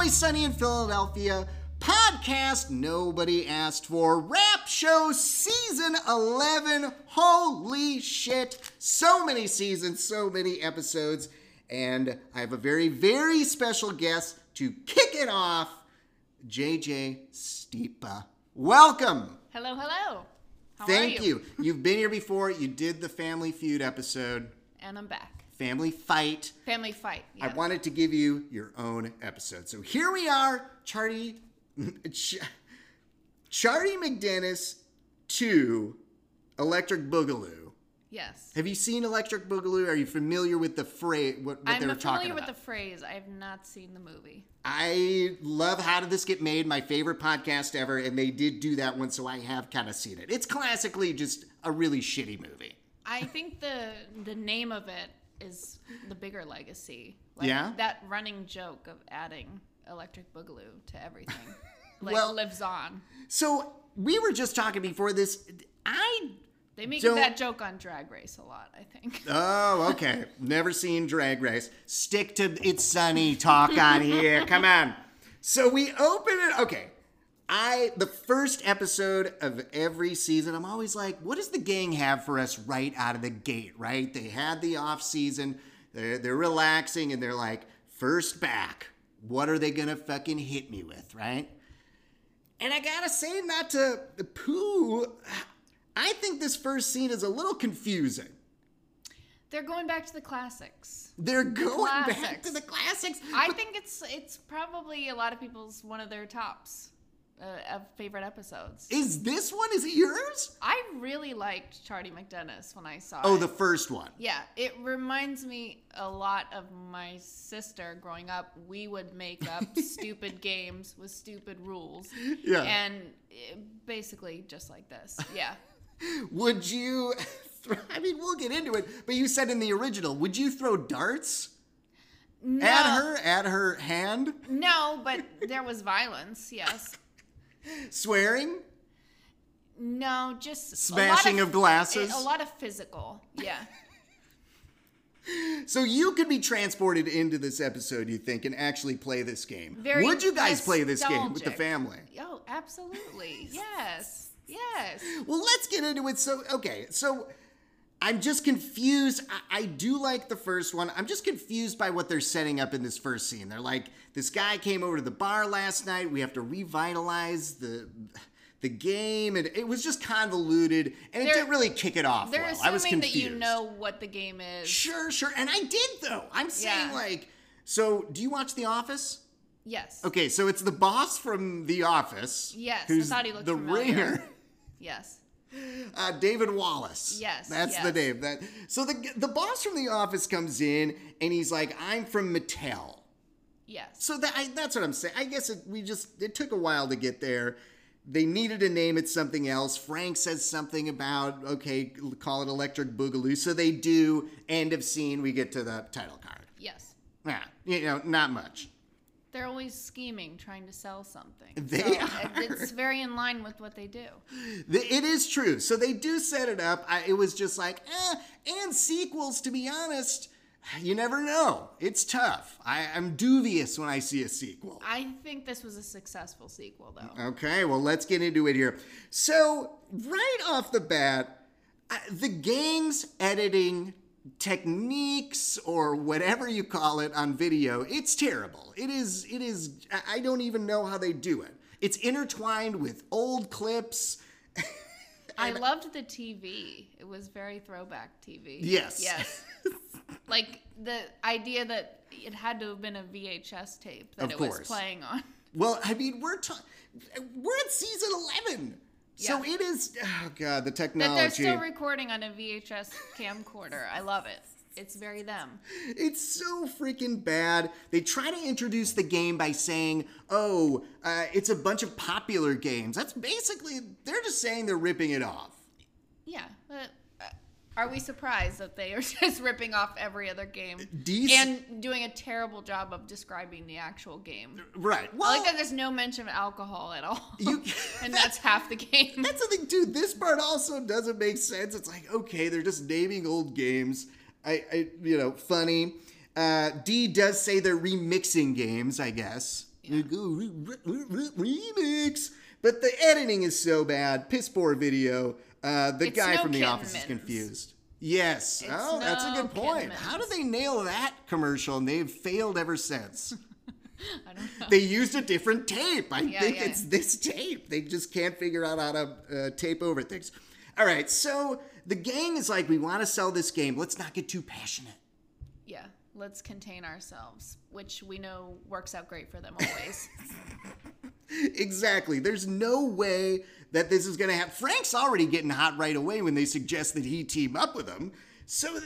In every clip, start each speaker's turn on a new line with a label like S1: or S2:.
S1: Always Sunny in Philadelphia podcast nobody asked for. Rap Show Season 11. Holy shit. So many seasons, so many episodes. And I have a very, very special guest to kick it off, JJ Stipa. Welcome.
S2: Hello, hello. How
S1: Thank
S2: are you?
S1: You've been here before. You did the Family Feud episode.
S2: And I'm back.
S1: Family Fight.
S2: Family Fight. Yeah.
S1: I wanted to give you your own episode. So here we are, Charlie McDennis 2, Electric Boogaloo.
S2: Yes.
S1: Have you seen Electric Boogaloo? Are you familiar with the phrase, what they were talking about?
S2: I'm familiar with the phrase. I have not seen the movie.
S1: I love How Did This Get Made, my favorite podcast ever, and they did do that one, so I have kind of seen it. It's classically just a really shitty movie.
S2: I think the name of it is the bigger legacy. Like,
S1: Yeah?
S2: That running joke of adding Electric Boogaloo to everything lives on.
S1: So we were just talking before this.
S2: They make that joke on Drag Race a lot, I think.
S1: Oh, okay. Never seen Drag Race. Stick to It's Sunny talk on here. Come on. So we open it. Okay. The first episode of every season, I'm always like, what does the gang have for us right out of the gate, right? They had the off season. They're relaxing and they're like, first back. What are they going to fucking hit me with, right? And I gotta say, not to poo, I think this first scene is a little confusing.
S2: They're going back to the classics.
S1: They're going back to the classics.
S2: I think it's probably a lot of people's one of their tops of favorite episodes.
S1: Is this one? Is it yours?
S2: I really liked Charlie McDennis when I saw it.
S1: Oh, the first one.
S2: Yeah, it reminds me a lot of my sister growing up. We would make up stupid games with stupid rules.
S1: Yeah.
S2: And basically just like this. Yeah.
S1: Would you, I mean, we'll get into it, but you said in the original, would you throw darts?
S2: No.
S1: At her hand?
S2: No, but there was violence, yes.
S1: Swearing?
S2: No, just
S1: smashing of glasses?
S2: A lot of physical, yeah.
S1: So you could be transported into this episode, you think, and actually play this game. Would you guys play this game with the family?
S2: Oh, absolutely. Yes. Yes.
S1: Well, let's get into it. So I'm just confused. I do like the first one. I'm just confused by what they're setting up in this first scene. They're like, this guy came over to the bar last night. We have to revitalize the game, and it was just convoluted, and it didn't really kick it off well. I was confused.
S2: They're assuming that you know what the game is.
S1: Sure. And I did, though. I'm saying, so do you watch The Office?
S2: Yes.
S1: Okay, so it's the boss from The Office.
S2: Yes,
S1: who's
S2: I thought he looked
S1: the
S2: familiar.
S1: ringer.
S2: Yes.
S1: David Wallace.
S2: Yes.
S1: That's the name. So the boss from The Office comes in, and he's like, I'm from Mattel.
S2: Yes.
S1: So that's what I'm saying. I guess it took a while to get there. They needed to name it something else. Frank says something about, okay, call it Electric Boogaloo. So they do. End of scene. We get to the title card.
S2: Yes.
S1: Yeah, not much.
S2: They're always scheming, trying to sell something.
S1: They are.
S2: It's very in line with what they do.
S1: It is true. So they do set it up. It was just like, and sequels, to be honest, you never know. It's tough. I'm dubious when I see a sequel.
S2: I think this was a successful sequel, though.
S1: Okay, well, let's get into it here. So, right off the bat, the gang's editing techniques, or whatever you call it, on video, it's terrible. It is, I don't even know how they do it. It's intertwined with old clips.
S2: I loved the TV. It was very throwback TV.
S1: Yes.
S2: Like the idea that it had to have been a VHS tape that it was playing on.
S1: Well, I mean, we're at season 11. Yeah. So it is, oh God, the technology.
S2: That they're still recording on a VHS camcorder. I love it. It's very them.
S1: It's so freaking bad. They try to introduce the game by saying, it's a bunch of popular games. That's basically, they're just saying they're ripping it off.
S2: Yeah, but are we surprised that they are just ripping off every other game and doing a terrible job of describing the actual game?
S1: Right.
S2: Well, I like that there's no mention of alcohol at all. And that's half the game.
S1: That's the thing, too. This part also doesn't make sense. It's like, okay, they're just naming old games. Funny. D does say they're remixing games, I guess. Yeah. Remix. But the editing is so bad. Piss poor video. The guy from The Office is confused. Yes. That's a good point. How did they nail that commercial? And they've failed ever since.
S2: I don't know.
S1: They used a different tape. I think it's this tape. They just can't figure out how to tape over things. All right, so the gang is like, we want to sell this game. Let's not get too passionate.
S2: Yeah, let's contain ourselves, which we know works out great for them always.
S1: Exactly. There's no way that this is going to happen. Frank's already getting hot right away when they suggest that he team up with him. So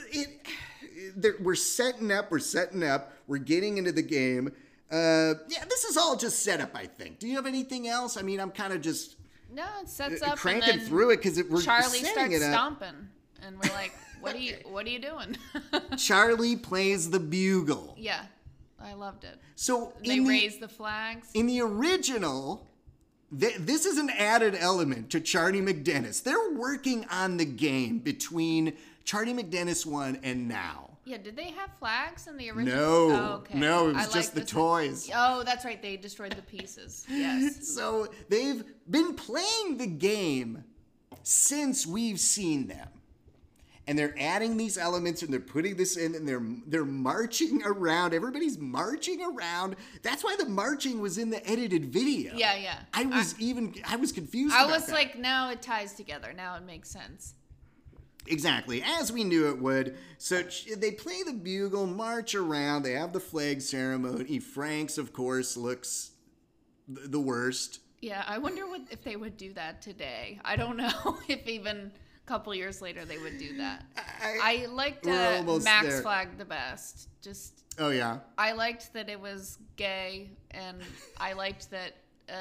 S1: we're setting up. We're getting into the game. This is all just set up, I think. Do you have anything else? I mean, I'm kind of just...
S2: No, it sets up
S1: cranking
S2: and then
S1: through it because we're
S2: Charlie
S1: setting
S2: starts
S1: it up.
S2: stomping, and we're like, "What are you doing?"
S1: Charlie plays the bugle.
S2: Yeah, I loved it.
S1: So
S2: they raise the flags.
S1: In the original, this is an added element to Charlie McDennis. They're working on the game between Charlie McDennis 1 and now.
S2: Yeah, did they have flags in the original?
S1: No,
S2: oh, okay.
S1: No, it was just the toys.
S2: Oh, that's right. They destroyed the pieces. Yes.
S1: So they've been playing the game since we've seen them. And they're adding these elements and they're putting this in and they're marching around. Everybody's marching around. That's why the marching was in the edited video.
S2: Yeah.
S1: I was confused
S2: I
S1: about
S2: was
S1: that.
S2: like, now it ties together. Now it makes sense.
S1: Exactly, as we knew it would. So they play the bugle, march around, they have the flag ceremony. Frank's, of course, looks the worst.
S2: Yeah, I wonder if they would do that today. I don't know if even a couple years later they would do that. I liked Max Flag the best.
S1: Oh, yeah?
S2: I liked that it was gay, and I liked that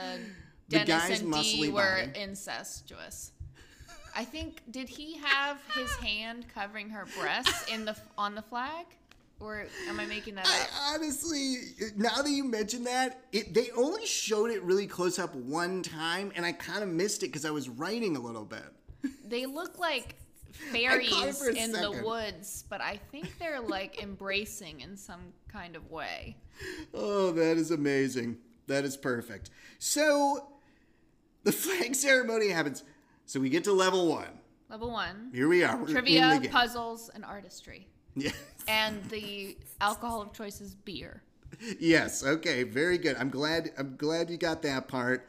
S2: Dennis and Dee were incestuous. I think, did he have his hand covering her breasts on the flag? Or am I making that up?
S1: Honestly, now that you mention that, they only showed it really close up one time, and I kind of missed it because I was writing a little bit.
S2: They look like fairies in the woods, but I think they're like embracing in some kind of way.
S1: Oh, that is amazing. That is perfect. So, the flag ceremony happens. So we get to level 1.
S2: Level 1.
S1: Here we are. We're
S2: trivia, puzzles, and artistry.
S1: Yes.
S2: And the alcohol of choice is beer.
S1: Yes. Okay. Very good. I'm glad you got that part.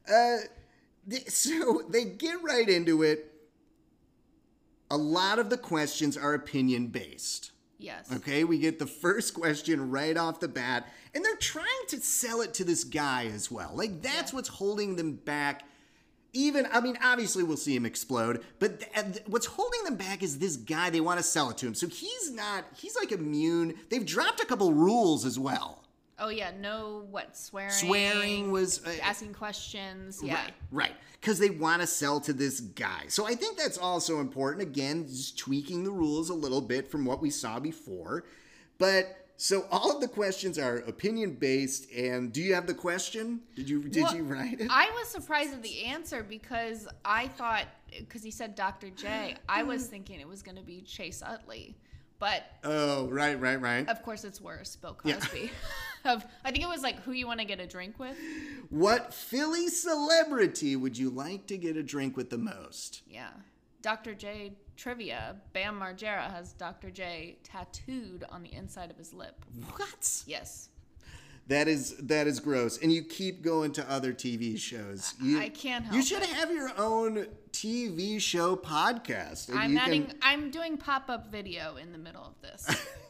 S1: So they get right into it. A lot of the questions are opinion based.
S2: Yes.
S1: Okay. We get the first question right off the bat, and they're trying to sell it to this guy as well. Like that's what's holding them back. Obviously we'll see him explode, but what's holding them back is this guy. They want to sell it to him. So he's like immune. They've dropped a couple rules as well.
S2: Oh, yeah. No, swearing?
S1: Swearing was...
S2: asking questions. Yeah.
S1: Right. Because they want to sell to this guy. So I think that's also important. Again, just tweaking the rules a little bit from what we saw before. But... So all of the questions are opinion-based, and do you have the question? Did you write it?
S2: I was surprised at the answer because I thought, because he said Dr. J, I was thinking it was going to be Chase Utley. But...
S1: Oh, right.
S2: Of course it's worse, Bill Cosby. Yeah. I think it was like, who you want to get a drink with?
S1: What Philly celebrity would you like to get a drink with the most?
S2: Yeah. Dr. J trivia. Bam Margera has Dr. J tattooed on the inside of his lip.
S1: What?
S2: Yes.
S1: That is gross. And you keep going to other TV shows.
S2: I can't help
S1: it. You should have your own TV show podcast.
S2: I'm doing pop-up video in the middle of this.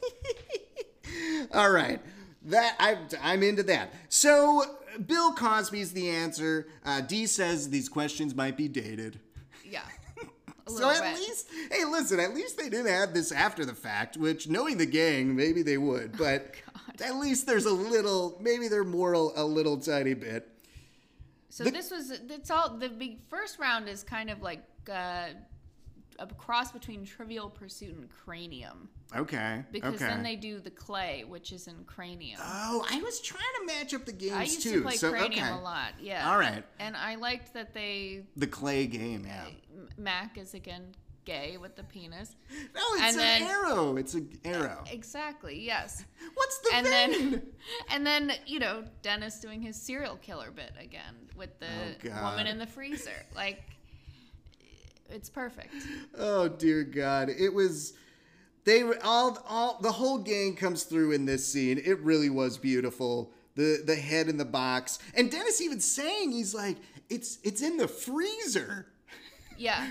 S1: All right. I'm into that. So Bill Cosby's the answer. Dee says these questions might be dated.
S2: Yeah.
S1: So at least they didn't have this after the fact, which knowing the gang, maybe they would, but at least there's maybe they're moral a little tiny bit.
S2: So the first round is kind of like a cross between Trivial Pursuit and Cranium.
S1: Okay.
S2: Because then they do the clay, which is in Cranium.
S1: Oh, I was trying to match up the games too.
S2: I used to play Cranium a lot, yeah.
S1: All right.
S2: And I liked that the
S1: clay game, yeah.
S2: Mac is again gay with the penis.
S1: No, it's an arrow. It's an arrow.
S2: Exactly, yes.
S1: What's the thing?
S2: And then, Dennis doing his serial killer bit again with the woman in the freezer. Like, it's perfect.
S1: Oh, dear God. It was... They were all the whole gang comes through in this scene. It really was beautiful. The head in the box. And Dennis even saying, he's like, it's in the freezer.
S2: Yeah.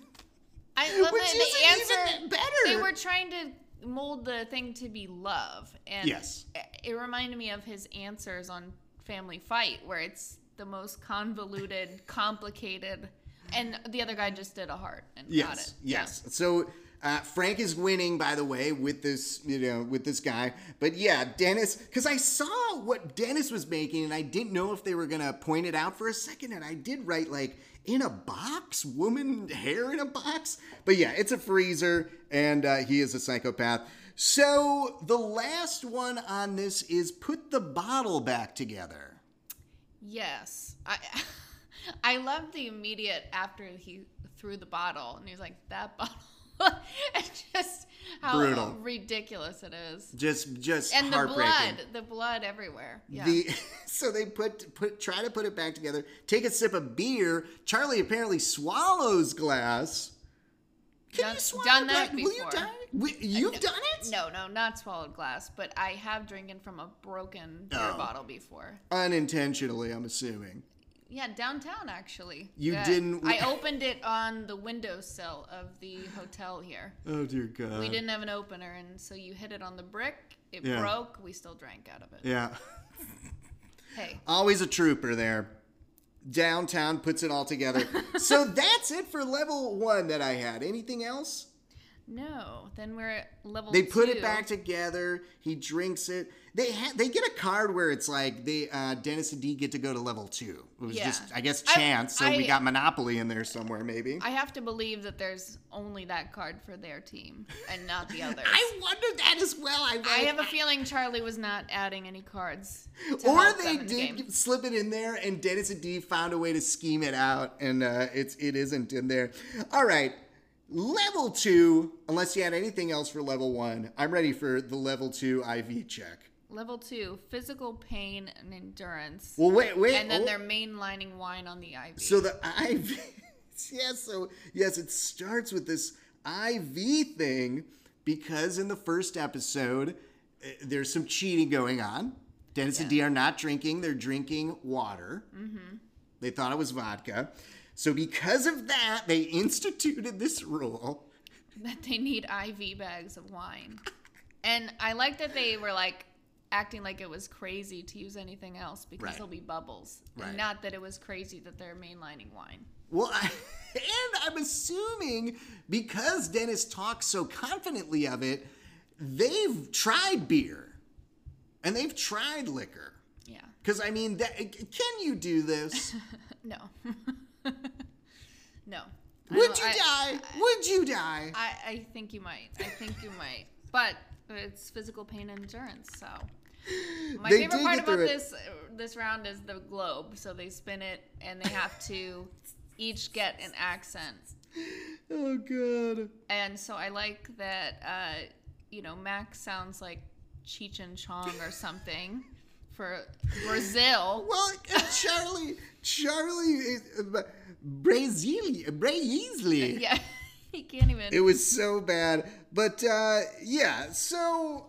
S2: I love
S1: Which
S2: the answer.
S1: Even better.
S2: They were trying to mold the thing to be love. And
S1: yes.
S2: It reminded me of his answers on Family Fight, where it's the most convoluted, complicated, and the other guy just did a heart and got it.
S1: Yes. Yeah. So Frank is winning, by the way, with this, with this guy. But yeah, Dennis, because I saw what Dennis was making, and I didn't know if they were gonna point it out for a second, and I did write like, in a box, woman hair in a box. But yeah, it's a freezer, and he is a psychopath. So the last one on this is put the bottle back together.
S2: Yes. I love the immediate after he threw the bottle, and he was like, that bottle. And just how
S1: brutal,
S2: ridiculous it is.
S1: Just
S2: and
S1: heartbreaking.
S2: the blood everywhere. Yeah.
S1: So they try to put it back together. Take a sip of beer. Charlie apparently swallows glass. Can you swallow
S2: done that before?
S1: Will you die? You've done it?
S2: No, not swallowed glass, but I have drinking from a broken beer bottle before.
S1: Unintentionally, I'm assuming.
S2: Yeah, downtown, actually.
S1: You didn't...
S2: I opened it on the windowsill of the hotel here.
S1: Oh, dear God.
S2: We didn't have an opener, and so you hit it on the brick. It broke. We still drank out of it.
S1: Yeah.
S2: Hey.
S1: Always a trooper there. Downtown puts it all together. So that's it for level 1 that I had. Anything else?
S2: No. Then we're at level 2.
S1: They put it back together. He drinks it. They get a card where it's like Dennis and Dee get to go to level 2. It was just, I guess, chance. We got Monopoly in there somewhere, maybe.
S2: I have to believe that there's only that card for their team and not the others.
S1: I wondered that as well. I
S2: have a feeling Charlie was not adding any cards.
S1: Or they did slip it in there, and Dennis and Dee found a way to scheme it out, and it isn't in there. All right. Level 2, unless you had anything else for level 1, I'm ready for the level 2 IV check.
S2: Level 2, physical pain and endurance.
S1: Well, wait.
S2: And then they're mainlining wine on the IV.
S1: So the IV, yes, it starts with this IV thing because in the first episode, there's some cheating going on. Dennis and Dee are not drinking, they're drinking water. Mm-hmm. They thought it was vodka. So because of that, they instituted this rule.
S2: That they need IV bags of wine. And I like that they were like acting like it was crazy to use anything else because there'll be bubbles. Right. And not that it was crazy that they're mainlining wine.
S1: Well, and I'm assuming because Dennis talks so confidently of it, they've tried beer. And they've tried liquor.
S2: Yeah.
S1: Because, I mean, can you do this?
S2: No. No.
S1: Would you die?
S2: I think you might. But it's physical pain and endurance, so. My favorite part about this round is the globe. So they spin it, and they have to each get an accent.
S1: Oh, God.
S2: And so I like that, Max sounds like Cheech and Chong or something. For Brazil.
S1: Well, Charlie is Brazil.
S2: Yeah, he can't even.
S1: It was so bad. But, so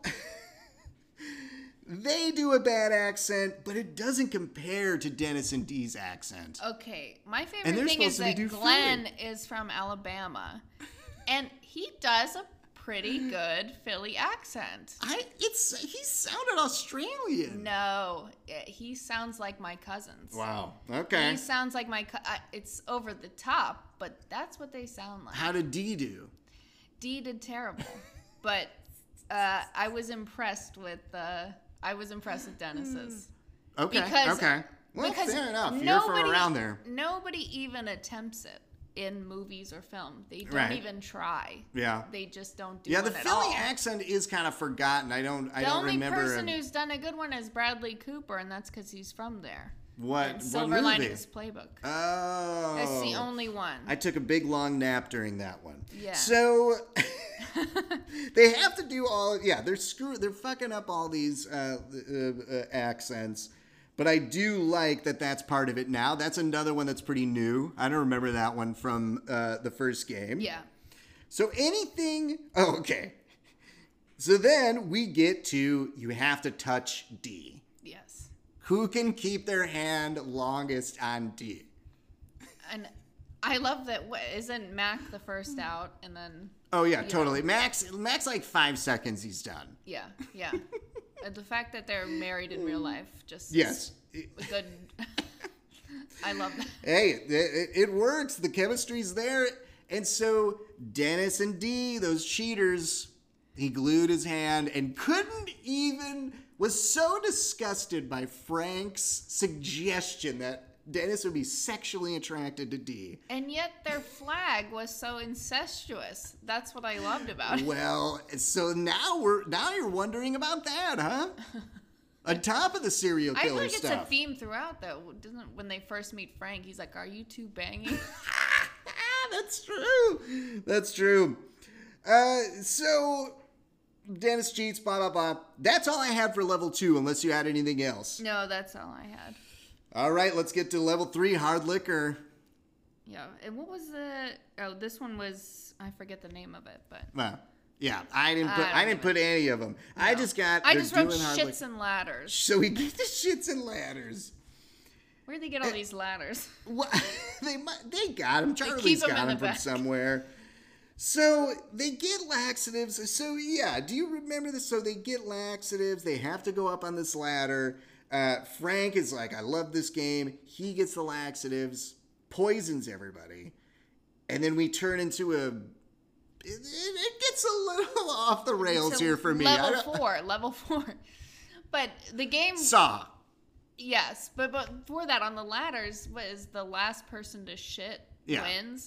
S1: they do a bad accent, but it doesn't compare to Dennis and Dee's accent.
S2: Okay, my favorite thing is that Glenn is from Alabama, and he does a pretty good Philly accent.
S1: He sounded Australian.
S2: No, he sounds like my cousins.
S1: Wow. Okay.
S2: He sounds like it's over the top, but that's what they sound like.
S1: How did Dee do?
S2: Dee did terrible, but I was impressed with Dennis's.
S1: Okay. Well, fair enough. You're from around there.
S2: Nobody even attempts it in movies or film. They don't even try.
S1: Yeah.
S2: They just don't do it at all.
S1: Yeah, the Philly accent is kind of forgotten. I don't remember.
S2: The only person who's done a good one is Bradley Cooper, and that's because he's from there.
S1: What
S2: Silver
S1: movie?
S2: Linings Playbook.
S1: Oh.
S2: That's the only one.
S1: I took a big long nap during that one.
S2: Yeah.
S1: So they have to do all. Yeah, they're fucking up all these accents. But I do like that that's part of it now. That's another one that's pretty new. I don't remember that one from the first game.
S2: Yeah.
S1: So anything. Oh, okay. So then we get to you have to touch D.
S2: Yes.
S1: Who can keep their hand longest on D?
S2: And I love that. Isn't Mac the first out, and then?
S1: Oh yeah, totally. Max like 5 seconds, he's done.
S2: Yeah, yeah. The fact that they're married in real life just
S1: yes,
S2: good. I love that.
S1: Hey, it works. The chemistry's there, and so Dennis and Dee, those cheaters, he glued his hand and was so disgusted by Frank's suggestion that Dennis would be sexually attracted to Dee.
S2: And yet their flag was so incestuous. That's what I loved about it.
S1: Well, so now you're wondering about that, huh? On top of the serial killer
S2: I feel like
S1: stuff.
S2: it's a theme throughout, though. When they first meet Frank, he's like, "Are you two banging?"
S1: That's true. That's true. So Dennis cheats, blah, blah, blah. That's all I had for level 2, unless you had anything else.
S2: No, that's all I had.
S1: All right, let's get to level 3, hard liquor.
S2: Yeah, and what was this one was, I forget the name of it, but.
S1: Well, yeah, I didn't put any of them. No. I just wrote
S2: shits and ladders.
S1: So we get the shits and ladders.
S2: Where'd they get all these ladders?
S1: What? They got them. Charlie's got them from somewhere. So they get laxatives. So yeah, do you remember this? So they get laxatives. They have to go up on this ladder. Frank is like, I love this game. He gets the laxatives, poisons everybody. And then we turn into it gets a little off the rails here for me.
S2: Level 4. But the game...
S1: Saw.
S2: Yes, but for that, on the ladders, was the last person to shit wins?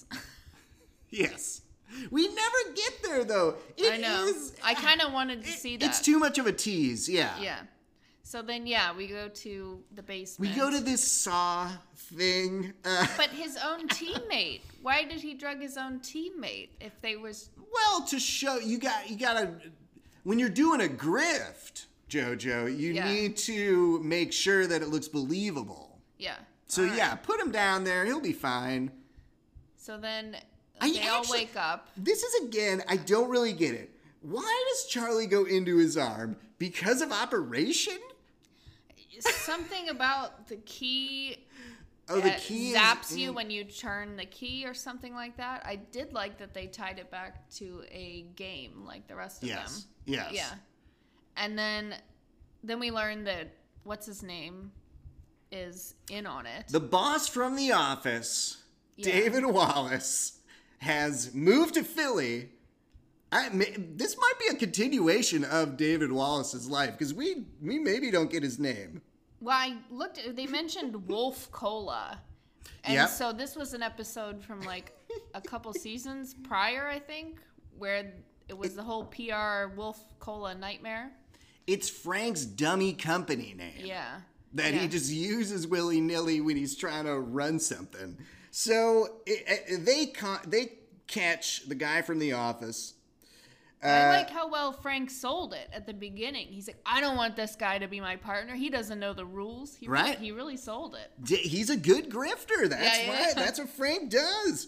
S1: Yes. We never get there, though.
S2: I know. I kind of wanted to see that.
S1: It's too much of a tease, yeah.
S2: Yeah. So then, we go to the basement.
S1: We go to this Saw thing.
S2: But his own teammate. Why did he drug his own teammate if they was...
S1: Well, to show... You gotta... When you're doing a grift, JoJo, you need to make sure that it looks believable.
S2: Yeah.
S1: So, put him down there. He'll be fine.
S2: So then... They all wake up.
S1: This is, again, I don't really get it. Why does Charlie go into his arm? Because of operation?
S2: Something about the key.
S1: Oh, the key
S2: zaps you when you turn the key or something like that. I did like that they tied it back to a game like the rest of them.
S1: Yes.
S2: Yeah. And then we learn that what's his name is in on it.
S1: The boss from The Office, David Wallace, has moved to Philly. This might be a continuation of David Wallace's life because we maybe don't get his name.
S2: Well, I looked. They mentioned Wolf Cola, and so this was an episode from like a couple seasons prior, I think, where it was the whole PR Wolf Cola nightmare. It's
S1: Frank's dummy company name.
S2: Yeah.
S1: That he just uses willy-nilly when he's trying to run something. So they catch the guy from The Office.
S2: I like how well Frank sold it at the beginning. He's like, I don't want this guy to be my partner. He doesn't know the rules. He really sold it.
S1: He's a good grifter. That's what Frank does.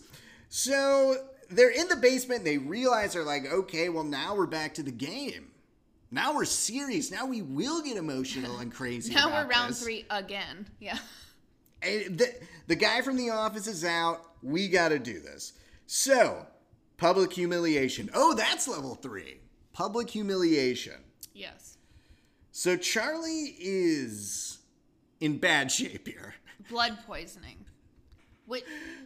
S1: So they're in the basement. They realize they're like, okay, well, now we're back to the game. Now we're serious. Now we will get emotional and crazy.
S2: Now we're round 3 again. Yeah.
S1: And the guy from The Office is out. We got to do this. So, public humiliation. Oh, that's level 3. Public humiliation.
S2: Yes.
S1: So Charlie is in bad shape here.
S2: Blood poisoning. What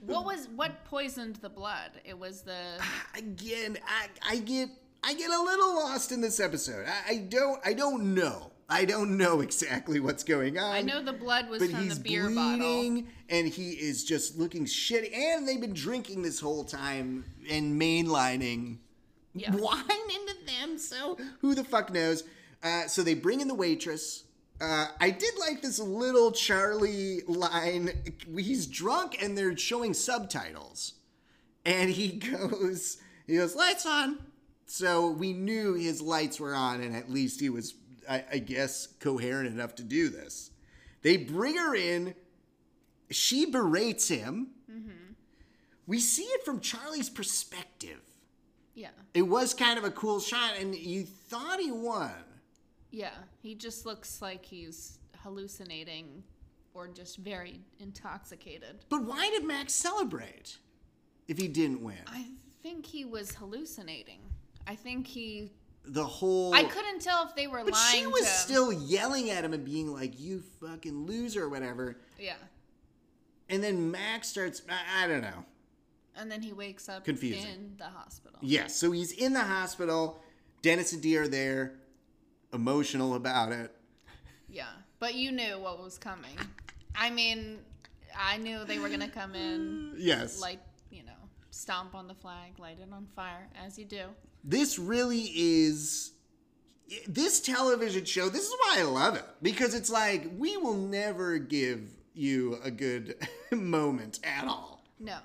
S2: poisoned the blood? It was the...
S1: Again, I get a little lost in this episode. I don't know. I don't know exactly what's going on.
S2: I know the blood was from the beer bottle.
S1: But he's bleeding, and he is just looking shitty. And they've been drinking this whole time and mainlining wine into them. So who the fuck knows? So they bring in the waitress. I did like this little Charlie line. He's drunk and they're showing subtitles. And he goes, lights on. So we knew his lights were on and at least he was, I guess, coherent enough to do this. They bring her in. She berates him. Mm-hmm. We see it from Charlie's perspective.
S2: Yeah.
S1: It was kind of a cool shot and you thought he won.
S2: Yeah, he just looks like he's hallucinating or just very intoxicated.
S1: But why did Max celebrate if he didn't win?
S2: I think he was hallucinating. I think he...
S1: I
S2: couldn't tell if they were lying to him.
S1: But she was still yelling at him and being like, you fucking loser or whatever.
S2: Yeah.
S1: And then Max starts... I don't know.
S2: And then he wakes up
S1: Confusing.
S2: In the hospital.
S1: Yes, so he's in the hospital. Dennis and Dee are there. Emotional about it.
S2: Yeah, but you knew what was coming. I mean, I knew they were going to come in.
S1: Yes.
S2: Stomp on the flag, light it on fire, as you do.
S1: This really is... This television show, this is why I love it. Because it's like, we will never give you a good moment at all.
S2: No.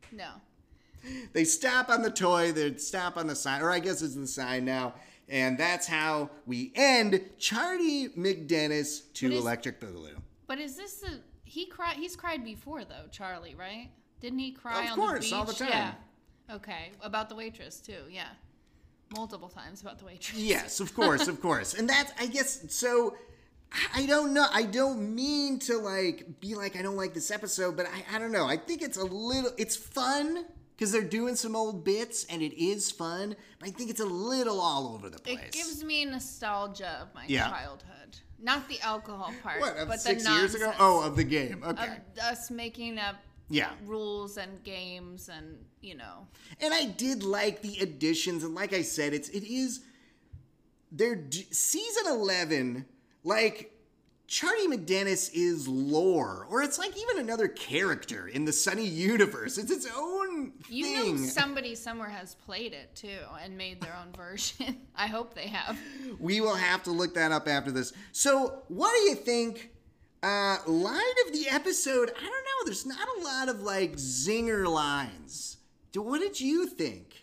S1: They stop on the toy, they stop on the sign, or I guess it's the sign now. And that's how we end Charlie McDennis to Electric Boogaloo.
S2: But is this he's cried before though, Charlie, right? Didn't he cry
S1: of
S2: on
S1: course,
S2: the beach?
S1: all the time.
S2: Yeah. Okay. About the waitress too, yeah. Multiple times about the waitress.
S1: Yes, of course. And that's, I guess, so I don't know. I don't mean to be like, I don't like this episode, but I don't know. I think it's fun. Because they're doing some old bits, and it is fun. But I think it's a little all over the place.
S2: It gives me nostalgia of my childhood. Not the alcohol part,
S1: but
S2: the
S1: 6
S2: nonsense.
S1: Years ago? Oh, of the game. Okay.
S2: Of us making up rules and games and,
S1: And I did like the additions. And like I said, they're season 11, Charlie McDennis is lore, or it's like even another character in the Sunny universe. It's its own thing.
S2: You know somebody somewhere has played it, too, and made their own version. I hope they have.
S1: We will have to look that up after this. So, what do you think? Line of the episode, I don't know. There's not a lot of, zinger lines. What did you think?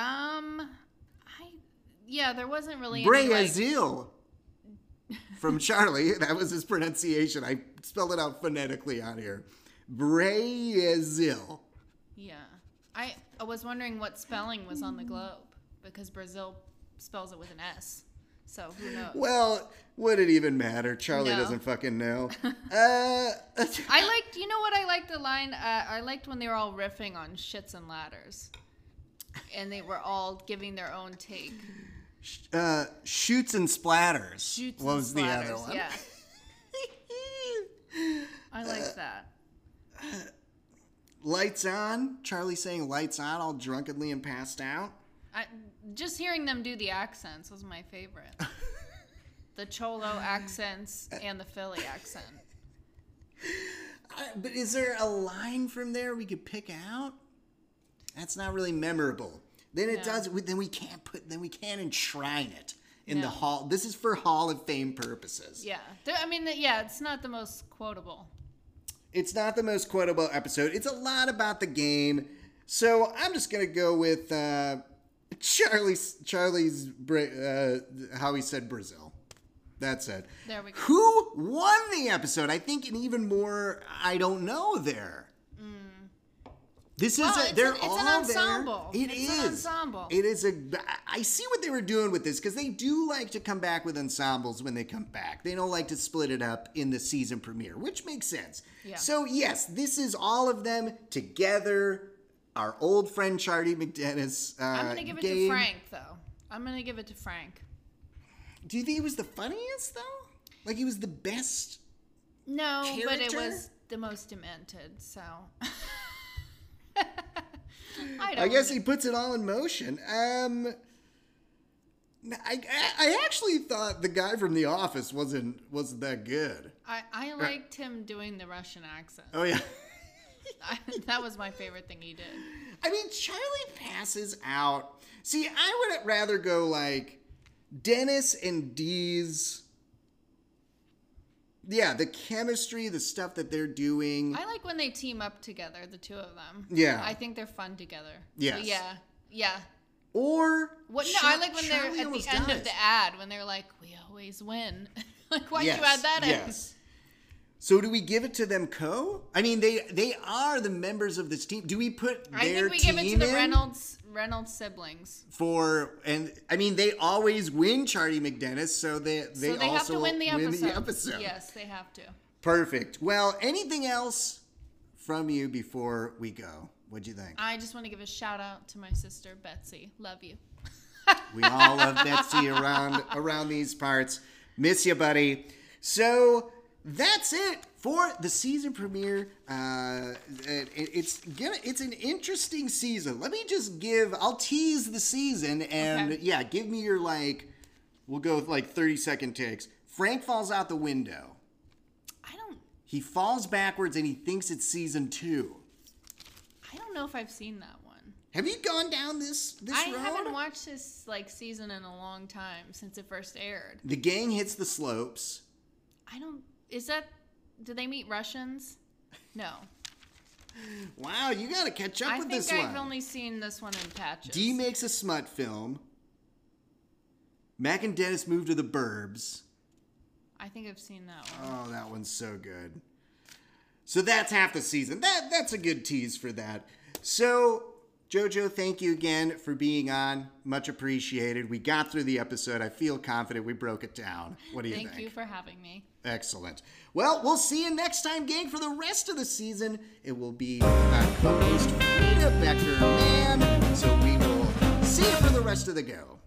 S2: There wasn't really
S1: Brazil. From Charlie, that was his pronunciation. I spelled it out phonetically on here. Brazil.
S2: Yeah. I was wondering what spelling was on the globe, because Brazil spells it with an S. So who knows?
S1: Well, would it even matter? Charlie doesn't fucking know.
S2: I liked the line? I liked when they were all riffing on Shits and Ladders. And they were all giving their own take.
S1: Shoots and Splatters. What was the other one?
S2: Yeah. I like that.
S1: Lights on. Charlie saying lights on, all drunkenly and passed out.
S2: Just hearing them do the accents was my favorite. The Cholo accents and the Philly accent.
S1: But is there a line from there we could pick out? That's not really memorable. Then it does. Then we can't enshrine it in the hall. This is for Hall of Fame purposes.
S2: Yeah, it's not the most quotable.
S1: It's not the most quotable episode. It's a lot about the game. So I'm just gonna go with Charlie's how he said Brazil. That's it.
S2: There we go.
S1: Who won the episode? I think an even more. I don't know there. This is they're all
S2: an ensemble.
S1: There. It's an ensemble. It is I see what they were doing with this because they do like to come back with ensembles when they come back. They don't like to split it up in the season premiere, which makes sense. Yeah. So yes, this is all of them together. Our old friend Charlie McDennis.
S2: I'm gonna give it to Frank though. I'm gonna give it to Frank.
S1: Do you think he was the funniest though? Like he was the best?
S2: No,
S1: character?
S2: But it was the most demented. So.
S1: I guess he puts it all in motion. I actually thought the guy from The Office wasn't that good.
S2: I liked him doing the Russian accent.
S1: Oh yeah,
S2: that was my favorite thing he did.
S1: I mean, Charlie passes out. See, I would rather go like Dennis and Dee's Yeah, the chemistry, the stuff that they're doing.
S2: I like when they team up together, the two of them.
S1: Yeah.
S2: I think they're fun together.
S1: Yes.
S2: So yeah.
S1: Or
S2: I like when they're at the end of the ad when they're like, "We always win." Like, why'd you add that in?
S1: Yes. So do we give it to them I mean, they are the members of this team. Do we put their team in? I think we give it to
S2: the Reynolds siblings.
S1: They always win Charlie McDennis, so they also
S2: have to win the episode. Yes, they have to.
S1: Perfect. Well, anything else from you before we go? What'd you think?
S2: I just want to give a shout out to my sister Betsy. Love you.
S1: We all love Betsy around these parts. Miss you, buddy. So that's it for the season premiere. It's an interesting season. Let me just I'll tease the season and give me your we'll go with 30-second takes. Frank falls out the window. He falls backwards and he thinks it's season 2.
S2: I don't know if I've seen that one.
S1: Have you gone down this road?
S2: I haven't watched this season in a long time since it first aired.
S1: The gang hits the slopes.
S2: Do they meet Russians? No.
S1: Wow, you got to catch up with this one.
S2: I think I've only seen this one in patches.
S1: Dee makes a smut film. Mac and Dennis move to the burbs.
S2: I think I've seen that one.
S1: Oh, that one's so good. So that's half the season. That's a good tease for that. So, JoJo, thank you again for being on. Much appreciated. We got through the episode. I feel confident we broke it down. What do you think?
S2: Thank you for having me.
S1: Excellent. Well, we'll see you next time, gang, for the rest of the season. It will be co-host Frida Becker-Mann. So we will see you for the rest of the go.